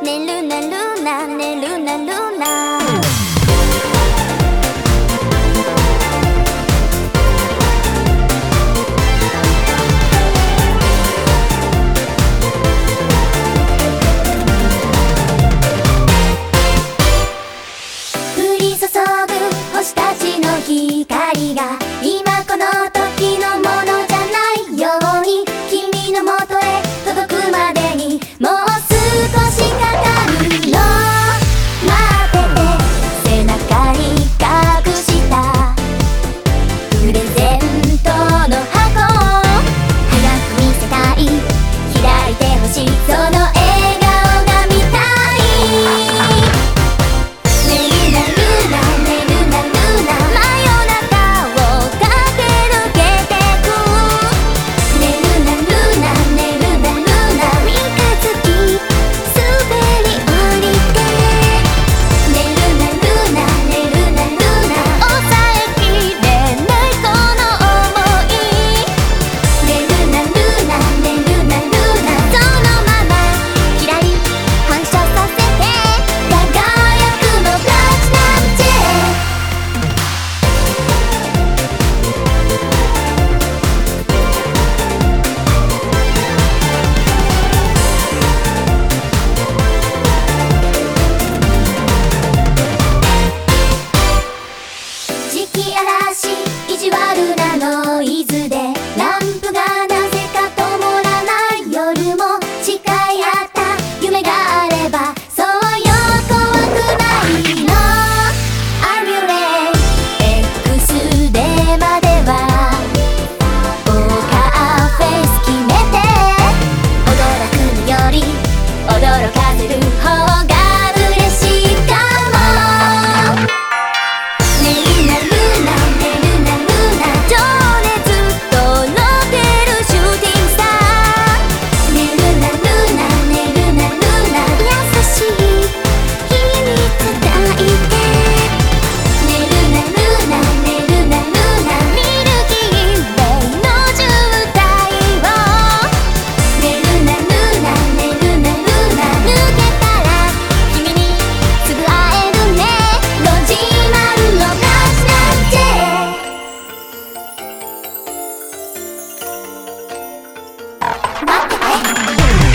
るなるなねるなるな星たちの光が今この時のものじゃないように君のもとへ届くまでにもう少しかかるの待ってて背中に隠したプレゼントの箱を早く見せたい開いてほしいその笑顔が見たい意地悪なノイズでランプがなぜか灯らない夜も誓い合った夢があればそうよ怖くないの I'm your X でまではポーカーフェイス決めて驚くのより驚かせる方が嬉しいかも待ってて